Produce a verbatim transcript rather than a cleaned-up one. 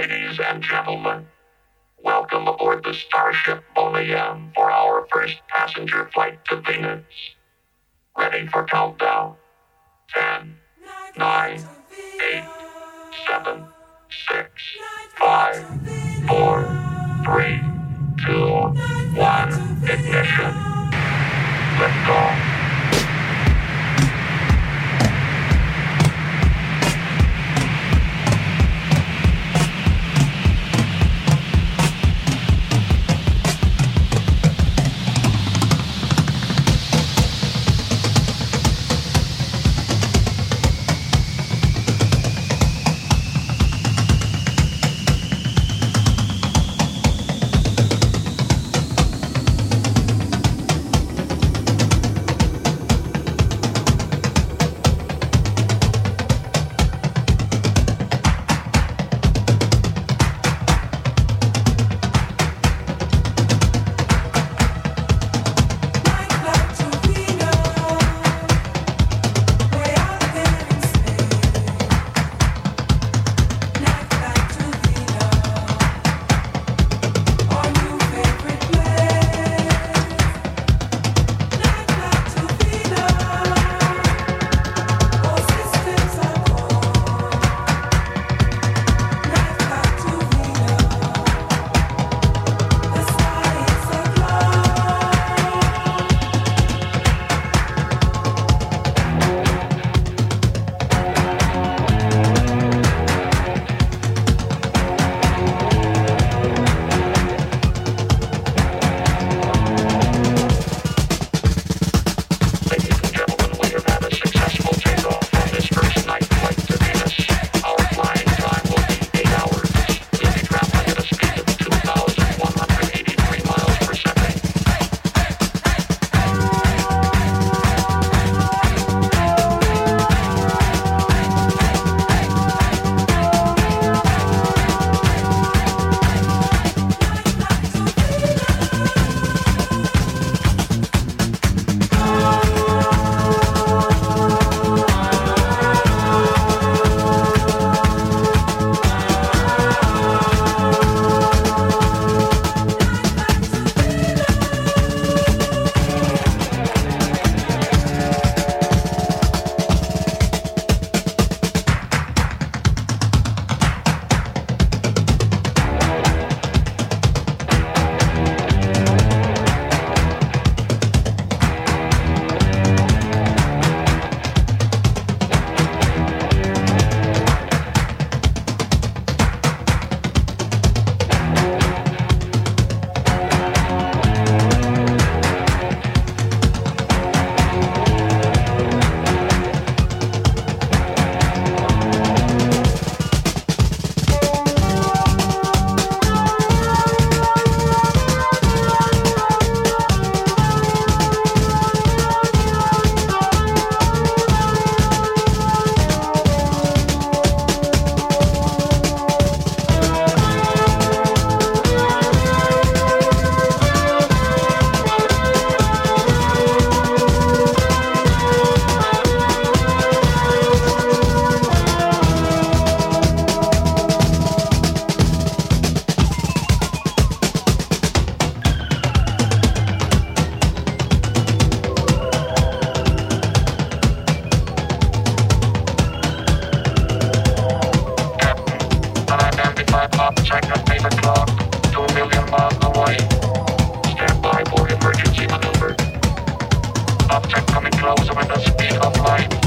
Ladies and gentlemen, welcome aboard the Starship Boneyam for our first passenger flight to Venus. Ready for countdown. Ten, nine, eight, seven, six, five, four, three, two, one, ignition. Lift off. Object at eight o'clock, two million miles away. Stand by for emergency maneuver. Object coming closer with the speed of light.